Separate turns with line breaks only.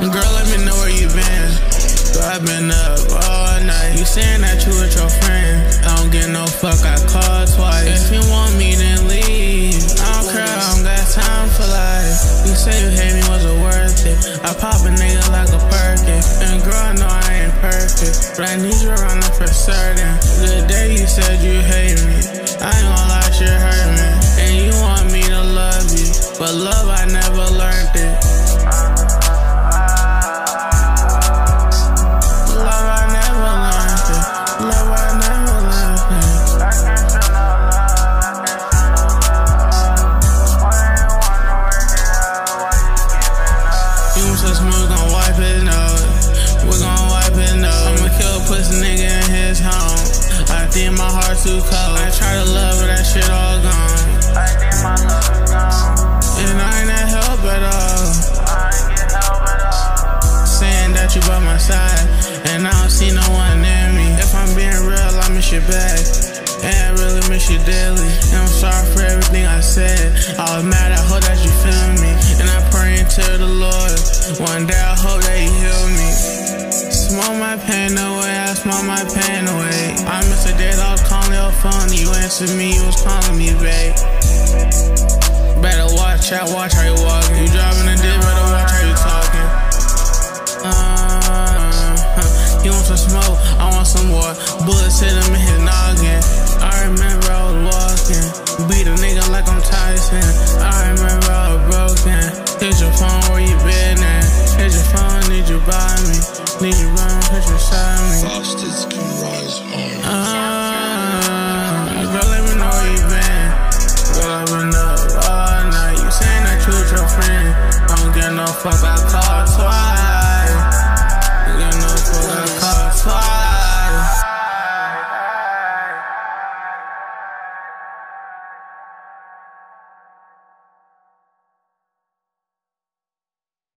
Girl, let me know where you been. Girl, I've been up all night. You saying that you with your friend. I don't get no fuck, I called twice. If you want me, then leave. I don't care, I don't got time for life. You say you hate me, was it worth it? I pop a nigga like a Perkin. And girl, I know I ain't perfect, but I need you around for certain. The day you said you hate me, I ain't gonna lie, shit hurt me. And you want me to love you, but love, I never learned it. Love, I never learned it. Love, I never learned it. You so smooth, gon' wipe his nose. We gon' wipe his nose. I'ma kill a pussy nigga in his home. I think my heart too cold. I try to love, but that shit all gone. I think my love is gone. And I ain't that help at all. I ain't get help at all. Saying that you by my side, and I don't see no one near me. If I'm being real, I miss you back. And I really miss you daily. And I'm sorry for everything I said. I was mad, I hope that you feel me. And I pray to the Lord, one day I hope that He heal me. Smoke my pain away, I smoke my pain away. I miss the days I was calling your phone, you answered me, you was calling me, babe. Better watch out, watch how you walking. You driving a dick, better watch how you talking. You want some smoke, I want some more. Bullets hit him in his noggin. I remember I was walking, beat a nigga like I'm Tyson. I